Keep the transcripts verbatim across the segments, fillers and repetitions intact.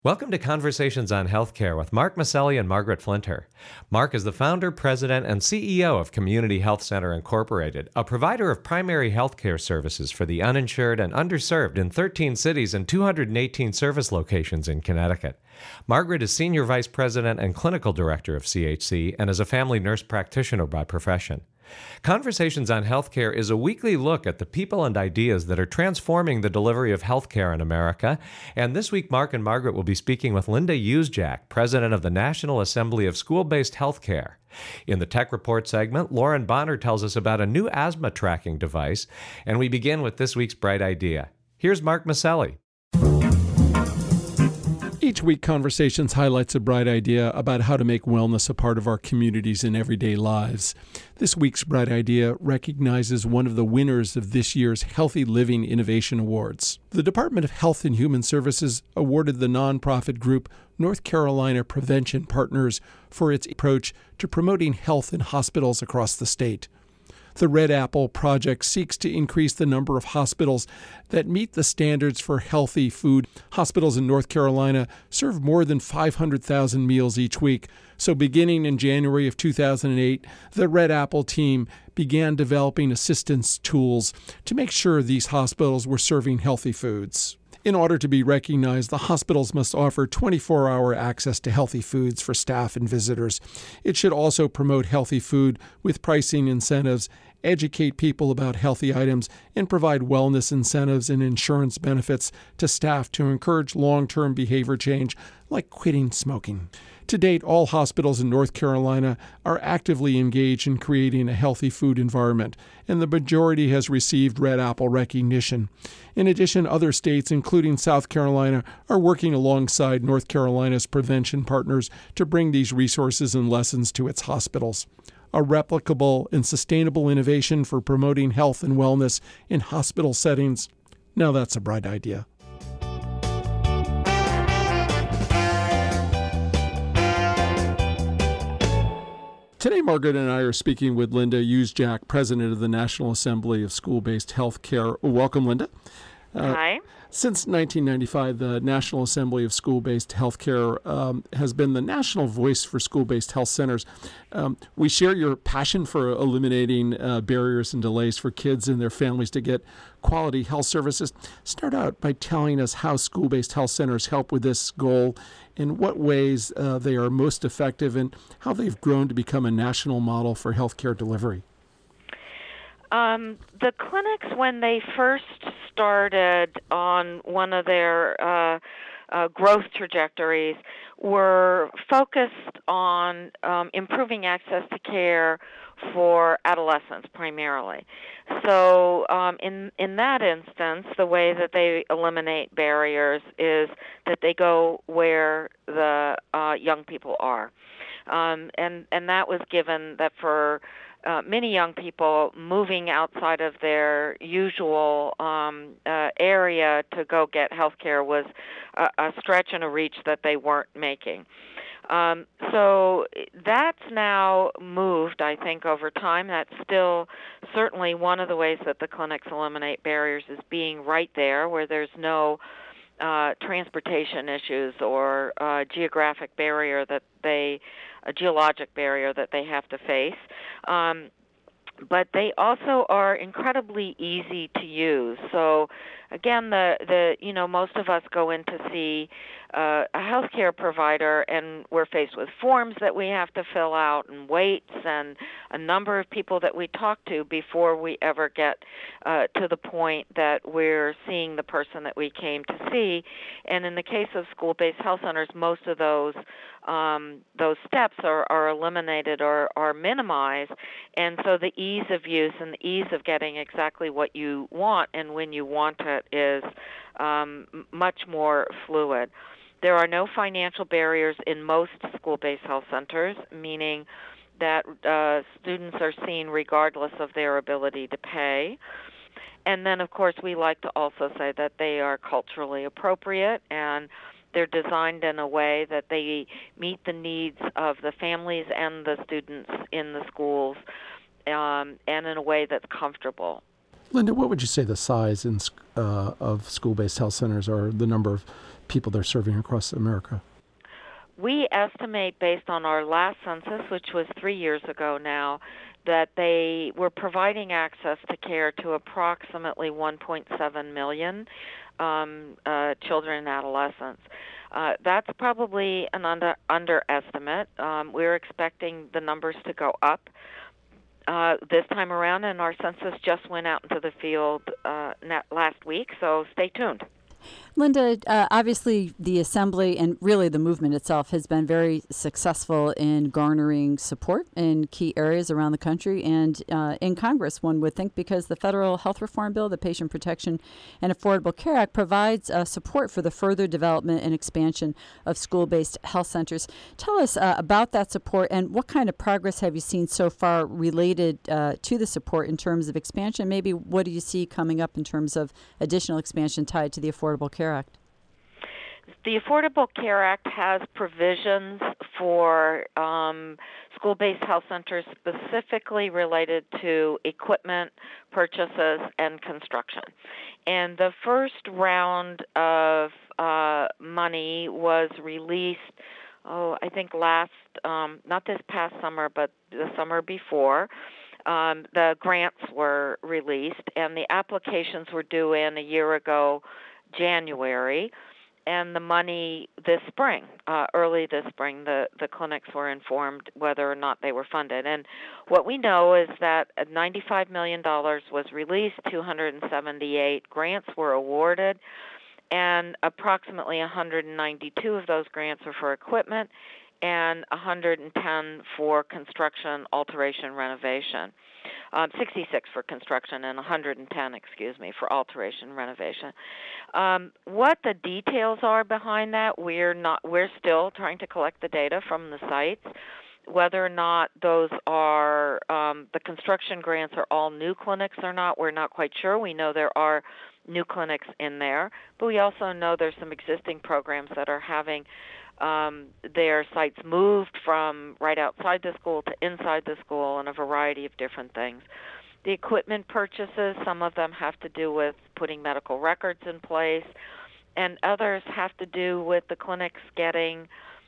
Welcome to Conversations on Healthcare with Mark Maselli and Margaret Flinter. Mark is the founder, president, and C E O of Community Health Center Incorporated, a provider of primary healthcare services for the uninsured and underserved in thirteen cities and two hundred eighteen service locations in Connecticut. Margaret is senior vice president and clinical director of C H C and is a family nurse practitioner by profession. Conversations on Healthcare is a weekly look at the people and ideas that are transforming the delivery of healthcare in America. And this week, Mark and Margaret will be speaking with Linda Usjak, president of the National Assembly of School-Based Healthcare. In the Tech Report segment, Lauren Bonner tells us about a new asthma tracking device. And we begin with this week's bright idea. Here's Mark Maselli. Each week, Conversations highlights a bright idea about how to make wellness a part of our communities and everyday lives. This week's bright idea recognizes one of the winners of this year's Healthy Living Innovation Awards. The Department of Health and Human Services awarded the nonprofit group North Carolina Prevention Partners for its approach to promoting health in hospitals across the state. The Red Apple Project seeks to increase the number of hospitals that meet the standards for healthy food. Hospitals in North Carolina serve more than five hundred thousand meals each week. So beginning in January of two thousand eight, the Red Apple team began developing assistance tools to make sure these hospitals were serving healthy foods. In order to be recognized, the hospitals must offer twenty-four hour access to healthy foods for staff and visitors. It should also promote healthy food with pricing incentives, educate people about healthy items, and provide wellness incentives and insurance benefits to staff to encourage long-term behavior change, like quitting smoking. To date, all hospitals in North Carolina are actively engaged in creating a healthy food environment, and the majority has received Red Apple recognition. In addition, other states, including South Carolina, are working alongside North Carolina's prevention partners to bring these resources and lessons to its hospitals. A replicable and sustainable innovation for promoting health and wellness in hospital settings. Now that's a bright idea. Today, Margaret and I are speaking with Linda Usjak, president of the National Assembly of School-Based Healthcare. Welcome, Linda. Uh, Hi. Since nineteen ninety-five, the National Assembly of School-Based Healthcare um, has been the national voice for school-based health centers. Um, we share your passion for eliminating uh, barriers and delays for kids and their families to get quality health services. Start out by telling us how school-based health centers help with this goal, in what ways uh, they are most effective, and how they've grown to become a national model for healthcare delivery. Um, the clinics, when they first started on one of their uh, uh, growth trajectories, were focused on um, improving access to care for adolescents primarily. So um, in in that instance, the way that they eliminate barriers is that they go where the uh, young people are. Um, and, and that was given that for Uh, many young people moving outside of their usual um, uh, area to go get health care was a, a stretch and a reach that they weren't making. Um, so that's now moved, I think, over time. That's still certainly one of the ways that the clinics eliminate barriers is being right there where there's no uh, transportation issues or uh, geographic barrier that they a geologic barrier that they have to face. Um, but they also are incredibly easy to use. So again, the, the you know, most of us go in to see uh, a healthcare provider, and we're faced with forms that we have to fill out and waits and a number of people that we talk to before we ever get uh, to the point that we're seeing the person that we came to see. And in the case of school-based health centers, most of those um, those steps are, are eliminated or are minimized. And so the ease of use and the ease of getting exactly what you want and when you want it is um, much more fluid. There are no financial barriers in most school-based health centers, meaning that uh, students are seen regardless of their ability to pay. And then, of course, we like to also say that they are culturally appropriate, and they're designed in a way that they meet the needs of the families and the students in the schools, um, and in a way that's comfortable. Linda, what would you say the size in, uh, of school-based health centers, or the number of people they're serving across America? We estimate, based on our last census, which was three years ago now, that they were providing access to care to approximately one point seven million um, uh, children and adolescents. Uh, that's probably an under underestimate. Um, we're expecting the numbers to go up uh, this time around, and our census just went out into the field uh, last week, so stay tuned. Linda, uh, obviously the Assembly and really the movement itself has been very successful in garnering support in key areas around the country and uh, in Congress, one would think, because the federal health reform bill, the Patient Protection and Affordable Care Act, provides uh, support for the further development and expansion of school-based health centers. Tell us uh, about that support and what kind of progress have you seen so far related uh, to the support in terms of expansion? Maybe what do you see coming up in terms of additional expansion tied to the Affordable Care Act? The Affordable Care Act has provisions for um, school-based health centers specifically related to equipment purchases and construction. And the first round of uh, money was released, oh, I think last, um, not this past summer, but the summer before. Um, the grants were released, and the applications were due in a year ago, January. And the money this spring, uh, early this spring, the, the clinics were informed whether or not they were funded. And what we know is that ninety-five million dollars was released, two hundred seventy-eight grants were awarded, and approximately one hundred ninety-two of those grants are for equipment and one hundred ten for construction, alteration, renovation. Um, sixty-six for construction and one hundred ten, excuse me, for alteration, renovation. Um, what the details are behind that, we're not. We're still trying to collect the data from the sites. Whether or not those are um, the construction grants are all new clinics or not, we're not quite sure. We know there are new clinics in there, but we also know there's some existing programs that are having Um, their sites moved from right outside the school to inside the school and a variety of different things. The equipment purchases, some of them have to do with putting medical records in place, and others have to do with the clinics getting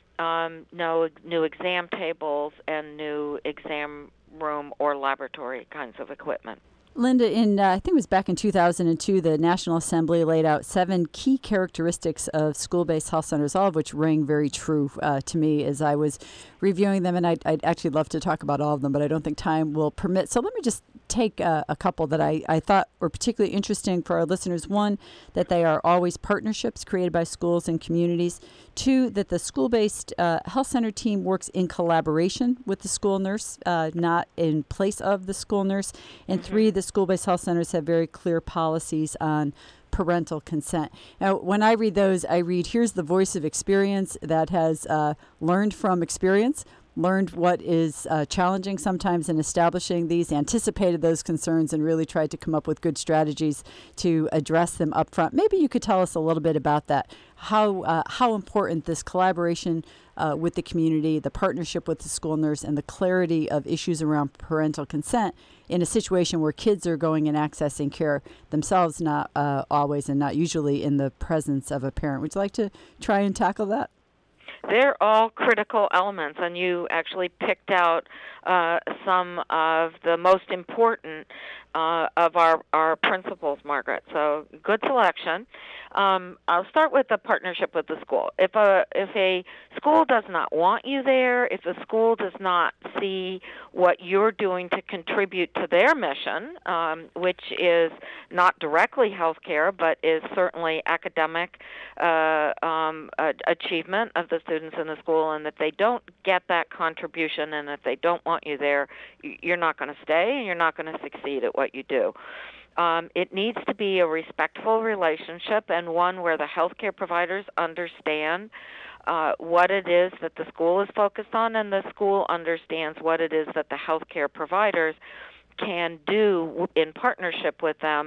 um, no, new exam tables and new exam room or laboratory kinds of equipment. Linda, in uh, I think it was back in two thousand two, the National Assembly laid out seven key characteristics of school-based health centers, all of which rang very true uh, to me as I was reviewing them. And I'd, I'd actually love to talk about all of them, but I don't think time will permit. So let me just take uh, a couple that I, I thought were particularly interesting for our listeners. One, that they are always partnerships created by schools and communities. Two, that the school-based uh, health center team works in collaboration with the school nurse, uh, not in place of the school nurse. And mm-hmm. three, the school-based health centers have very clear policies on parental consent. Now, when I read those, I read, here's the voice of experience that has uh, learned from experience, learned what is uh, challenging sometimes in establishing these, anticipated those concerns, and really tried to come up with good strategies to address them up front. Maybe you could tell us a little bit about that, how uh, how important this collaboration uh, with the community, the partnership with the school nurse, and the clarity of issues around parental consent in a situation where kids are going and accessing care themselves, not uh, always and not usually in the presence of a parent. Would you like to try and tackle that? They're all critical elements, and you actually picked out uh, some of the most important uh, of our, our principles, Margaret. So good selection. Um, I'll start with the partnership with the school. If a if a school does not want you there, if a school does not see what you're doing to contribute to their mission, um, which is not directly healthcare, but is certainly academic uh, um, uh, achievement of the students in the school, and that they don't get that contribution, and if they don't want you there, you're not going to stay, and you're not going to succeed at what you do. Um, it needs to be a respectful relationship and one where the healthcare providers understand uh, what it is that the school is focused on, and the school understands what it is that the healthcare providers can do in partnership with them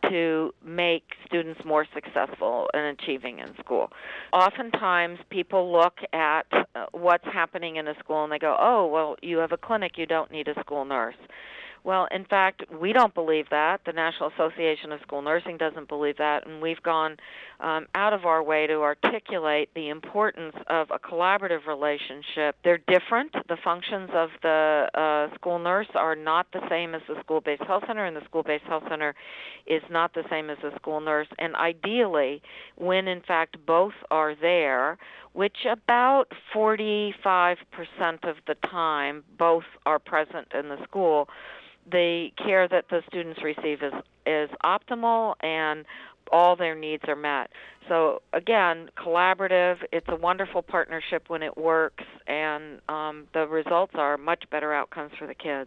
to make students more successful in achieving in school. Oftentimes, people look at uh, what's happening in a school and they go, oh, well, you have a clinic, you don't need a school nurse. Well, in fact, we don't believe that. The National Association of School Nursing doesn't believe that, and we've gone um, out of our way to articulate the importance of a collaborative relationship. They're different. The functions of the uh, school nurse are not the same as the school-based health center, and the school-based health center is not the same as the school nurse. And ideally, when in fact both are there, which about forty-five percent of the time both are present in the school, the care that the students receive is, is optimal and all their needs are met. So again, collaborative, it's a wonderful partnership when it works, and um, the results are much better outcomes for the kids.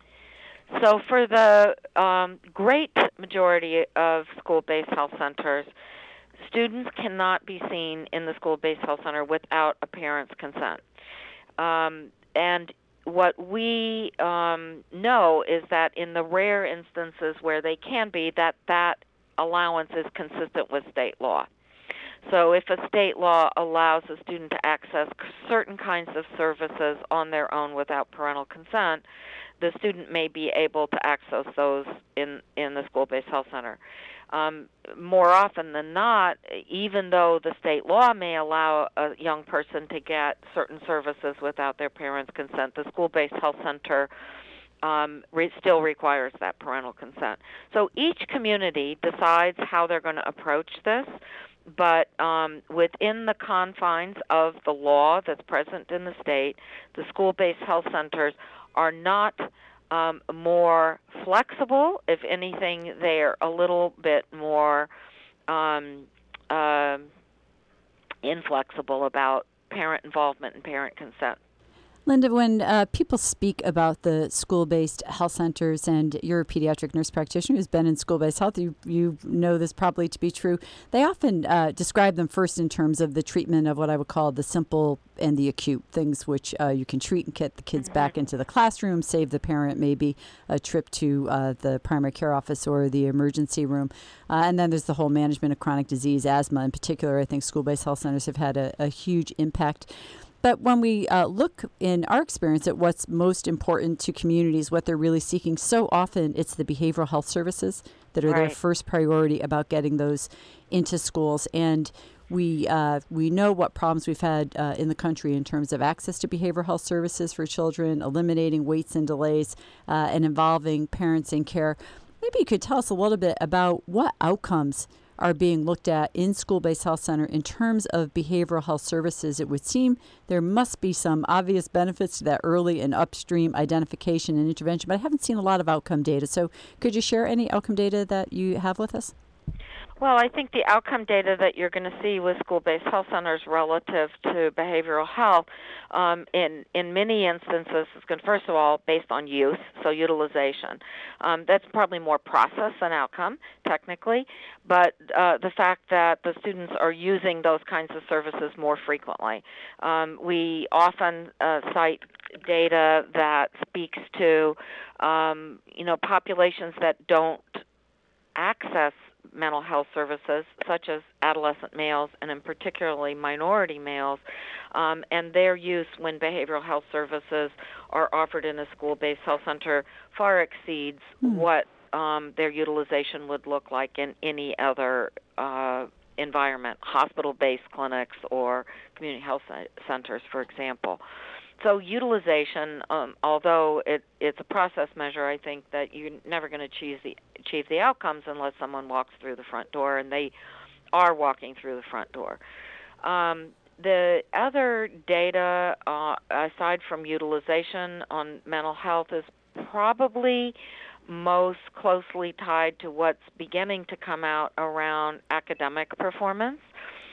So for the um, great majority of school-based health centers, students cannot be seen in the school-based health center without a parent's consent. Um, and what we um, know is that in the rare instances where they can be, that that allowance is consistent with state law. So if a state law allows a student to access certain kinds of services on their own without parental consent, the student may be able to access those in, in the school-based health center. Um, more often than not, even though the state law may allow a young person to get certain services without their parents' consent, the school-based health center um, re- still requires that parental consent. So each community decides how they're going to approach this, but um, within the confines of the law that's present in the state, the school-based health centers are not Um, more flexible. If anything, they're a little bit more um, uh, inflexible about parent involvement and parent consent. Linda, when uh, people speak about the school-based health centers, and you're a pediatric nurse practitioner who's been in school-based health, you, you know this probably to be true, they often uh, describe them first in terms of the treatment of what I would call the simple and the acute, things which uh, you can treat and get the kids mm-hmm. back into the classroom, save the parent maybe a trip to uh, the primary care office or the emergency room. Uh, and then there's the whole management of chronic disease, asthma in particular. I think school-based health centers have had a, a huge impact. But when we uh, look in our experience at what's most important to communities, what they're really seeking, so often it's the behavioral health services that are right. their first priority about getting those into schools. And we uh, we know what problems we've had uh, in the country in terms of access to behavioral health services for children, eliminating waits and delays, uh, and involving parents in care. Maybe you could tell us a little bit about what outcomes are being looked at in school-based health center in terms of behavioral health services. It would seem there must be some obvious benefits to that early and upstream identification and intervention, but I haven't seen a lot of outcome data. So could you share any outcome data that you have with us? Well, I think the outcome data that you're going to see with school-based health centers relative to behavioral health, um, in in many instances, is going to, first of all, based on use, so utilization. Um, that's probably more process than outcome, technically, but uh, the fact that the students are using those kinds of services more frequently. Um, we often uh, cite data that speaks to, um, you know, populations that don't access mental health services, such as adolescent males and in particularly minority males, um, and their use when behavioral health services are offered in a school-based health center far exceeds mm. what um, their utilization would look like in any other uh, environment, hospital-based clinics or community health centers, for example. So utilization, um, although it, it's a process measure, I think that you're never going to achieve the, achieve the outcomes unless someone walks through the front door, and they are walking through the front door. Um, the other data, uh, aside from utilization on mental health, is probably most closely tied to what's beginning to come out around academic performance,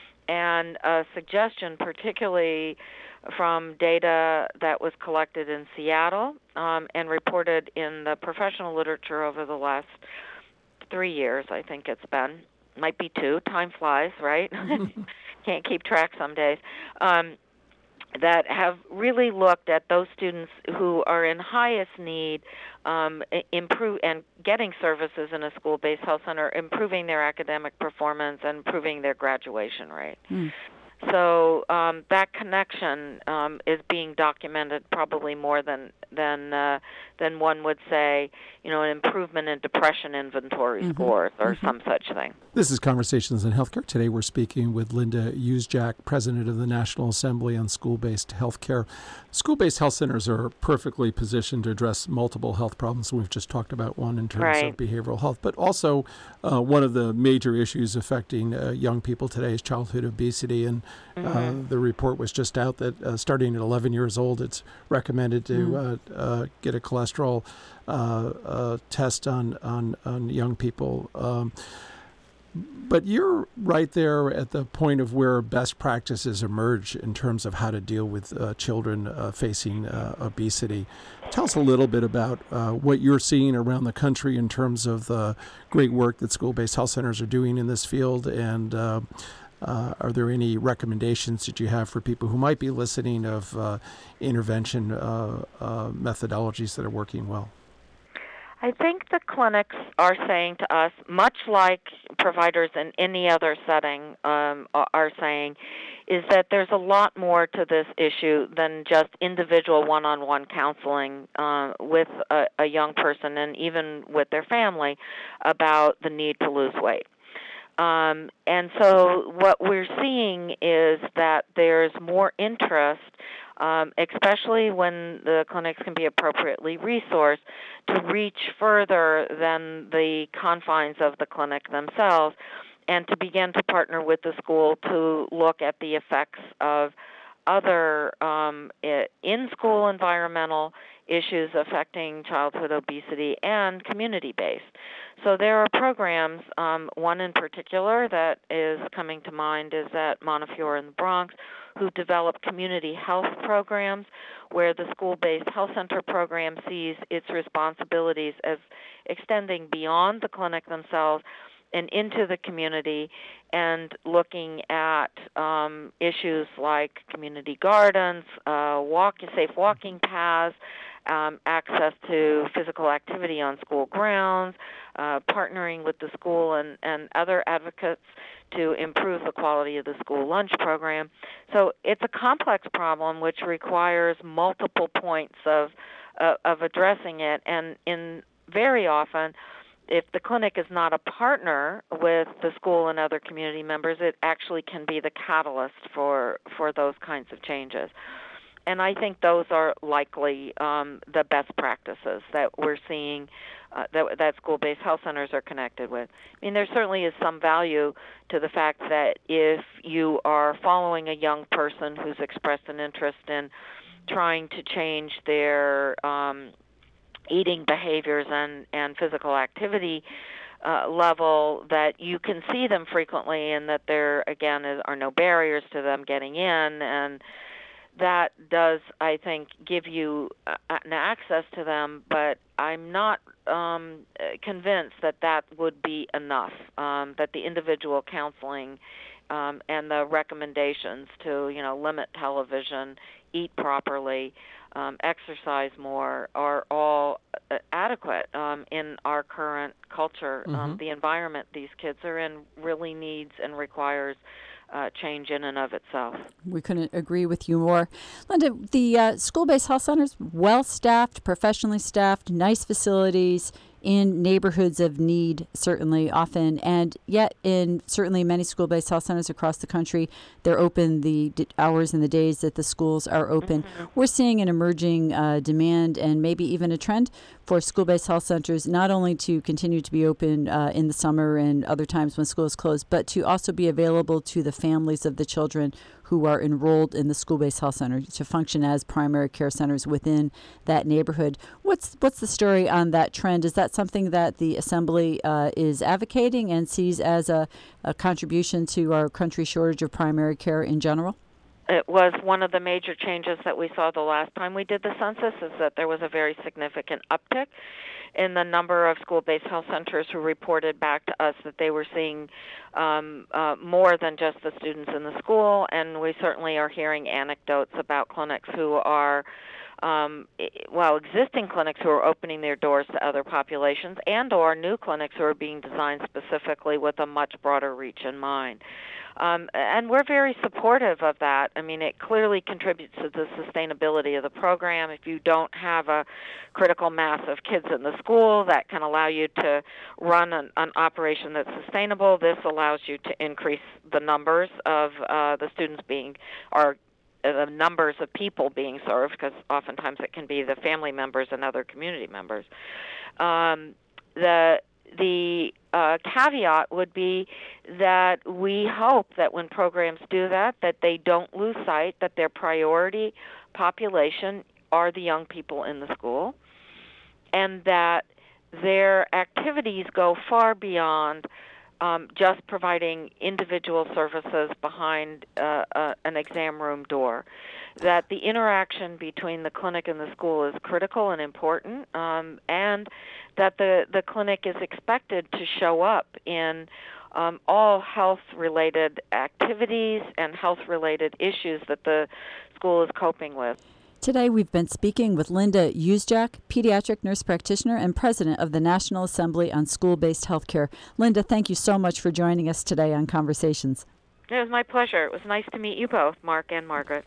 and a suggestion particularly from data that was collected in Seattle um, and reported in the professional literature over the last three years, I think it's been. Might be two. Time flies, right? Can't keep track some days. Um, that have really looked at those students who are in highest need um, improve and getting services in a school-based health center, improving their academic performance and improving their graduation rate. Mm. So um, that connection um, is being documented probably more than than uh, than one would say, you know, an improvement in depression inventory mm-hmm. scores or mm-hmm. some such thing. This is Conversations in Healthcare. Today we're speaking with Linda Usjak, President of the National Assembly on School-Based Healthcare. School-based health centers are perfectly positioned to address multiple health problems. We've just talked about one in terms right. of behavioral health, but also uh, one of the major issues affecting uh, young people today is childhood obesity. And mm-hmm. uh, the report was just out that uh, starting at eleven years old, it's recommended to mm-hmm. uh, uh, get a cholesterol uh, uh, test on, on, on young people. Um, But you're right there at the point of where best practices emerge in terms of how to deal with uh, children uh, facing uh, obesity. Tell us a little bit about uh, what you're seeing around the country in terms of the great work that school-based health centers are doing in this field, and uh, uh, are there any recommendations that you have for people who might be listening of uh, intervention uh, uh, methodologies that are working well? I think the clinics are saying to us, much like providers in any other setting um, are saying, is that there's a lot more to this issue than just individual one-on-one counseling uh, with a, a young person and even with their family about the need to lose weight. Um, and so what we're seeing is that there's more interest, um, especially when the clinics can be appropriately resourced, to reach further than the confines of the clinic themselves and to begin to partner with the school to look at the effects of other um, in-school environmental issues affecting childhood obesity and community-based. So there are programs, um, one in particular that is coming to mind is at Montefiore in the Bronx, who develop community health programs where the school-based health center program sees its responsibilities as extending beyond the clinic themselves and into the community and looking at um, issues like community gardens, uh, walk, safe walking paths, um, access to physical activity on school grounds, uh, partnering with the school and, and other advocates to improve the quality of the school lunch program. So it's a complex problem which requires multiple points of, uh, of addressing it, and in very often, if the clinic is not a partner with the school and other community members, it actually can be the catalyst for, for those kinds of changes. And I think those are likely um, the best practices that we're seeing uh, that, that school-based health centers are connected with. I mean, there certainly is some value to the fact that if you are following a young person who's expressed an interest in trying to change their um, eating behaviors and, and physical activity uh, level, that you can see them frequently and that there, again, is, are no barriers to them getting in. And that does, I think, give you uh, an access to them, but I'm not um, convinced that that would be enough, um, that the individual counseling um, and the recommendations to, you know, limit television, eat properly, um, exercise more are all uh, adequate um, in our current culture. Mm-hmm. Um, the environment these kids are in really needs and requires Uh, change in and of itself. We couldn't agree with you more. Linda, the uh, school-based health centers, well-staffed, professionally staffed, nice facilities in neighborhoods of need, certainly often, and yet in certainly many school-based health centers across the country, they're open the d- hours and the days that the schools are open. Mm-hmm. We're seeing an emerging uh, demand and maybe even a trend for school-based health centers not only to continue to be open uh, in the summer and other times when school is closed, but to also be available to the families of the children who are enrolled in the school-based health center to function as primary care centers within that neighborhood. What's what's the story on that trend? Is that something that the Assembly uh, is advocating and sees as a, a contribution to our country's shortage of primary care in general? It was one of the major changes that we saw the last time we did the census, is that there was a very significant uptick in the number of school-based health centers who reported back to us that they were seeing um, uh, more than just the students in the school, and we certainly are hearing anecdotes about clinics who are Um, well, existing clinics who are opening their doors to other populations, and or new clinics who are being designed specifically with a much broader reach in mind. Um, and we're very supportive of that. I mean, it clearly contributes to the sustainability of the program. If you don't have a critical mass of kids in the school, that can allow you to run an, an operation that's sustainable. This allows you to increase the numbers of uh, the students being, or the numbers of people being served, because oftentimes it can be the family members and other community members. Um, the the uh, caveat would be that we hope that when programs do that, that they don't lose sight that their priority population are the young people in the school, and that their activities go far beyond Um, just providing individual services behind uh, uh, an exam room door. That the interaction between the clinic and the school is critical and important, um, and that the, the clinic is expected to show up in um, all health-related activities and health-related issues that the school is coping with. Today, we've been speaking with Linda Usjak, pediatric nurse practitioner and president of the National Assembly on School-Based Healthcare. Linda, thank you so much for joining us today on Conversations. It was my pleasure. It was nice to meet you both, Mark and Margaret.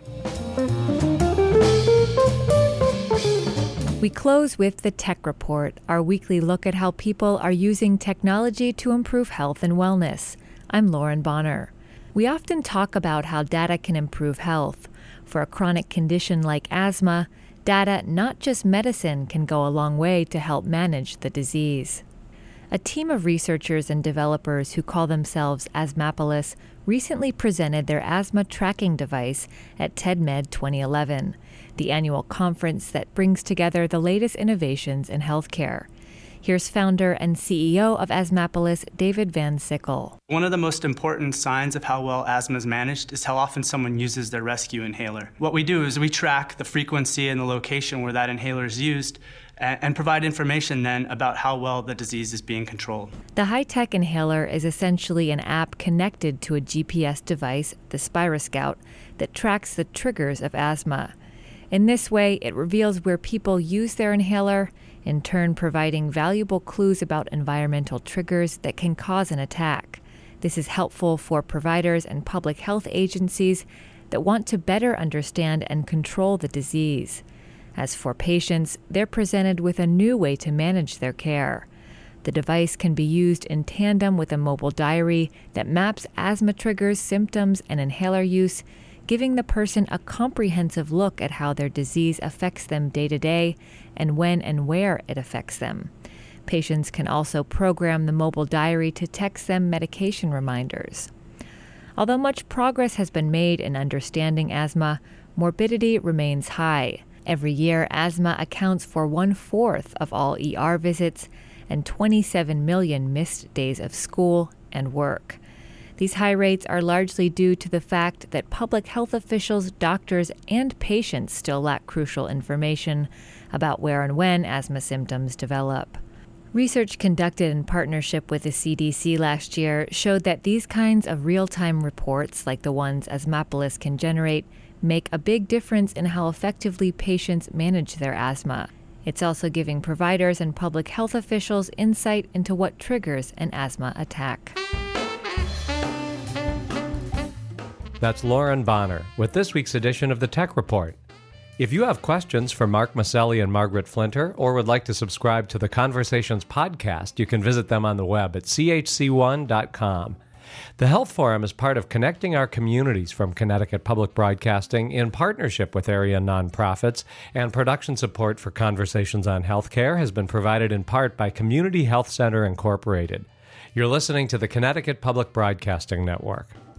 We close with the Tech Report, our weekly look at how people are using technology to improve health and wellness. I'm Lauren Bonner. We often talk about how data can improve health. For a chronic condition like asthma, data, not just medicine, can go a long way to help manage the disease. A team of researchers and developers who call themselves Asmapolis recently presented their asthma tracking device at TEDMed twenty eleven, the annual conference that brings together the latest innovations in healthcare. Here's founder and C E O of Asmapolis, David Van Sickle. One of the most important signs of how well asthma is managed is how often someone uses their rescue inhaler. What we do is we track the frequency and the location where that inhaler is used and, and provide information then about how well the disease is being controlled. The high-tech inhaler is essentially an app connected to a G P S device, the SpiroScout, that tracks the triggers of asthma. In this way, it reveals where people use their inhaler, in turn providing valuable clues about environmental triggers that can cause an attack. This is helpful for providers and public health agencies that want to better understand and control the disease. As for patients, they're presented with a new way to manage their care. The device can be used in tandem with a mobile diary that maps asthma triggers, symptoms, and inhaler use, giving the person a comprehensive look at how their disease affects them day to day and when and where it affects them. Patients can also program the mobile diary to text them medication reminders. Although much progress has been made in understanding asthma, morbidity remains high. Every year, asthma accounts for one-fourth of all E R visits and twenty-seven million missed days of school and work. These high rates are largely due to the fact that public health officials, doctors, and patients still lack crucial information about where and when asthma symptoms develop. Research conducted in partnership with the C D C last year showed that these kinds of real-time reports, like the ones Asmapolis can generate, make a big difference in how effectively patients manage their asthma. It's also giving providers and public health officials insight into what triggers an asthma attack. That's Lauren Bonner with this week's edition of the Tech Report. If you have questions for Mark Maselli and Margaret Flinter, or would like to subscribe to the Conversations podcast, you can visit them on the web at c h c one dot com. The Health Forum is part of Connecting Our Communities from Connecticut Public Broadcasting in partnership with area nonprofits, and production support for Conversations on Healthcare has been provided in part by Community Health Center Incorporated. You're listening to the Connecticut Public Broadcasting Network.